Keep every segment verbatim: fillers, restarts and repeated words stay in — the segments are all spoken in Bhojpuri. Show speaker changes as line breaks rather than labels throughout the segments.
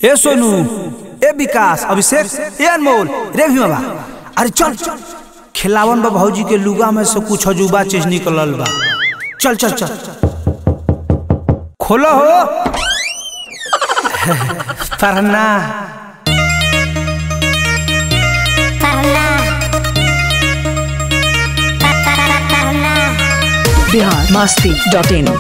ए सोनू, ए विकास, अभिषेक, ए अनमोल, रे भीमा, अरे चल खिलावन बा भौजी के लुगा में से कुछ अजूबा चीज निकलल बा। चल चल चल खोलो हो पढ़ना
Bihar Masti dot in.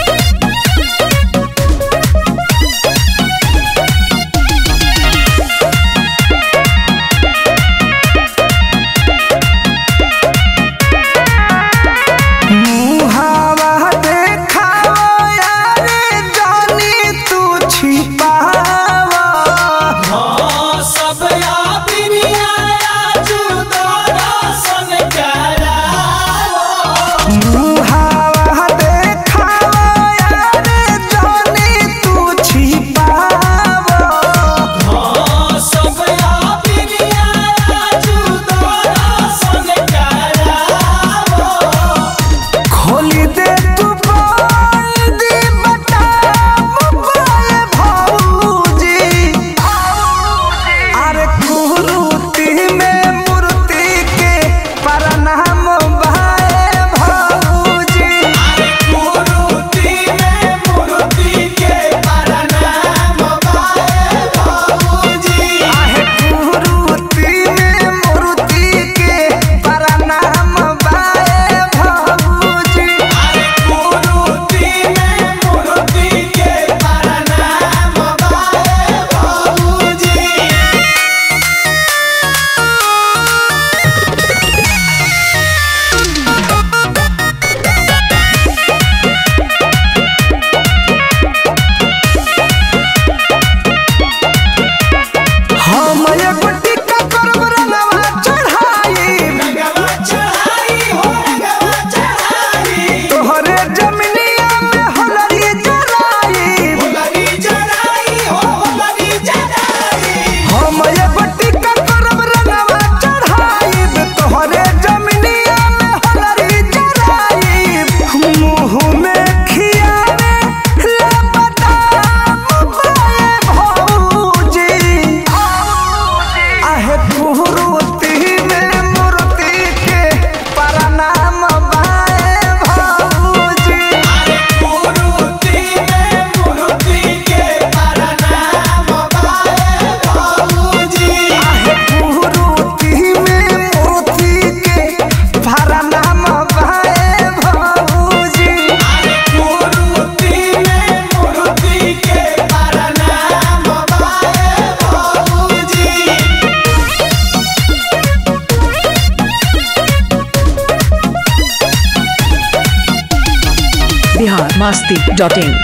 Bihar Masti dot in.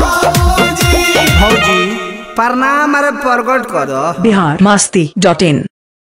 प्रणाम, अरे प्रकट करो।
बिहार मस्ती डॉट इन।